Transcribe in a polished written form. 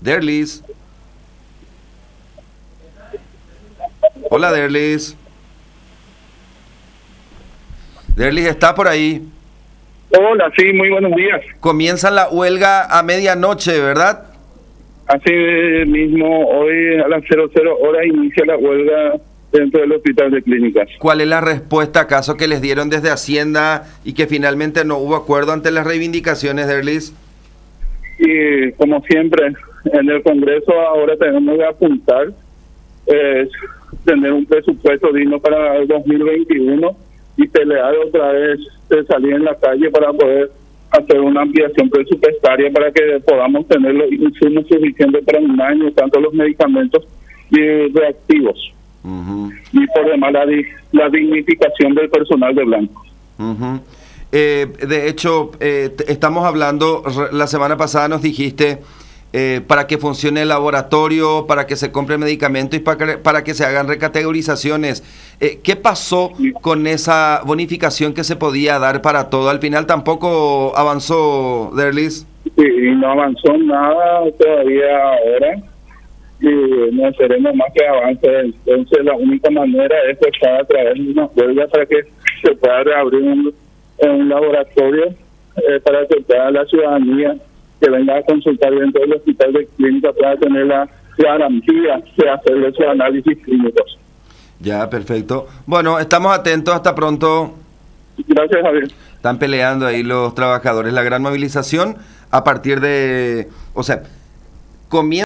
Derlis. Hola, Derlis. Derlis, ¿está por ahí? Hola, sí, muy buenos días. Comienza la huelga a medianoche, ¿verdad? Así mismo, hoy a las 00 horas inicia la huelga dentro del hospital de clínicas. ¿Cuál es la respuesta acaso que les dieron desde Hacienda y que finalmente no hubo acuerdo ante las reivindicaciones, Derlis? Y como siempre, en el Congreso ahora tenemos que apuntar, tener un presupuesto digno para el 2021 y pelear otra vez de salir en la calle para poder hacer una ampliación presupuestaria para que podamos tener los insumos suficientes para un año, tanto los medicamentos y reactivos. Y por demás la dignificación del personal de blanco. De hecho, estamos hablando, la semana pasada nos dijiste para que funcione el laboratorio, para que se compre medicamento y para que se hagan recategorizaciones. ¿Qué pasó con esa bonificación que se podía dar para todo? Al final tampoco avanzó, Derlis. Sí, no avanzó nada todavía ahora. Y no esperemos más que avance. Entonces la única manera es estar a través de una huelga para que se pueda reabrir un laboratorio para que toda la ciudadanía que venga a consultar dentro del hospital de clínica pueda tener la garantía de hacer esos análisis clínicos. Ya, perfecto. Bueno, estamos atentos. Hasta pronto. Gracias, Javier. Están peleando ahí los trabajadores. La gran movilización a partir de... O sea, comienza...